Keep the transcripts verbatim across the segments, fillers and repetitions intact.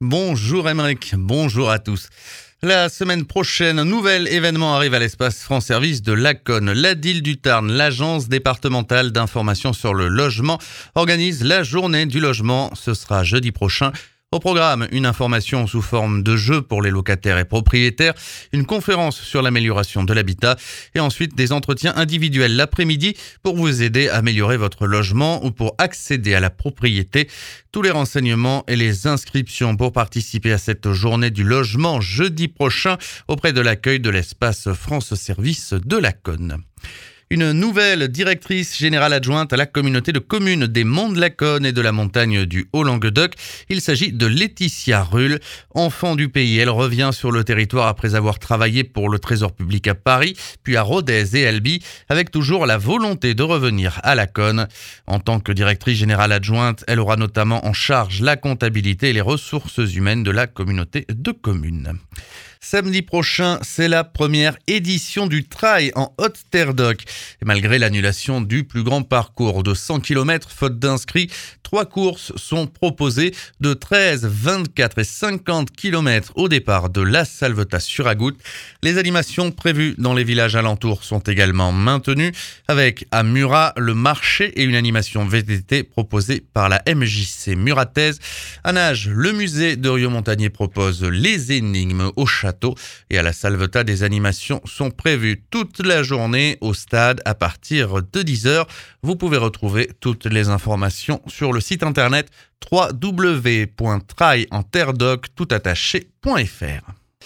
Bonjour Emeric, bonjour à tous. La semaine prochaine, un nouvel événement arrive à l'espace France Service de Laconne. L'A D I L du Tarn, l'agence départementale d'information sur le logement, organise la journée du logement. Ce sera jeudi prochain. Au programme, une information sous forme de jeu pour les locataires et propriétaires, une conférence sur l'amélioration de l'habitat et ensuite des entretiens individuels l'après-midi pour vous aider à améliorer votre logement ou pour accéder à la propriété. Tous les renseignements et les inscriptions pour participer à cette journée du logement jeudi prochain auprès de l'accueil de l'espace France Service de Laconne. Une nouvelle directrice générale adjointe à la communauté de communes des Monts de Laconne et de la montagne du Haut-Languedoc. Il s'agit de Laetitia Rull. Enfant du pays, elle revient sur le territoire après avoir travaillé pour le Trésor public à Paris, puis à Rodez et Albi, avec toujours la volonté de revenir à Laconne. En tant que directrice générale adjointe, elle aura notamment en charge la comptabilité et les ressources humaines de la communauté de communes. Samedi prochain, c'est la première édition du Trail en Haute-Terre d'Oc. Et malgré l'annulation du plus grand parcours de cent kilomètres, faute d'inscrits, trois courses sont proposées de treize, vingt-quatre et cinquante kilomètres au départ de La Salvetat-sur-Agoutte. Les animations prévues dans les villages alentours sont également maintenues, avec à Murat le marché et une animation V T T proposée par la M J C murataise. À Nages, le musée de Rieux-Montagnier propose les énigmes au château. Et à la Salvetat, des animations sont prévues toute la journée au stade à partir de dix heures. Vous pouvez retrouver toutes les informations sur le site internet w w w point trail en terre doc tout attaché point f r.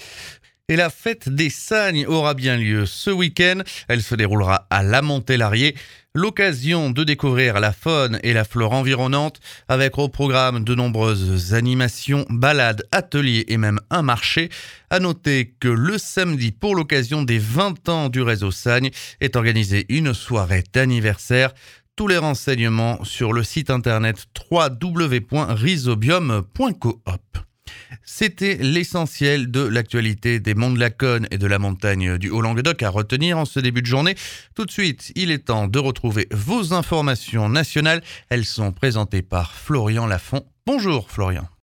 Et la fête des Sagnes aura bien lieu ce week-end. Elle se déroulera à La Montée-Larrier. L'occasion de découvrir la faune et la flore environnante avec au programme de nombreuses animations, balades, ateliers et même un marché. À noter que le samedi, pour l'occasion des vingt ans du réseau Sagnes, est organisée une soirée d'anniversaire. Tous les renseignements sur le site internet w w w point rhizobium point coop. C'était l'essentiel de l'actualité des Monts de Laconne et de la montagne du Haut-Languedoc à retenir en ce début de journée. Tout de suite, il est temps de retrouver vos informations nationales. Elles sont présentées par Florian Lafont. Bonjour Florian.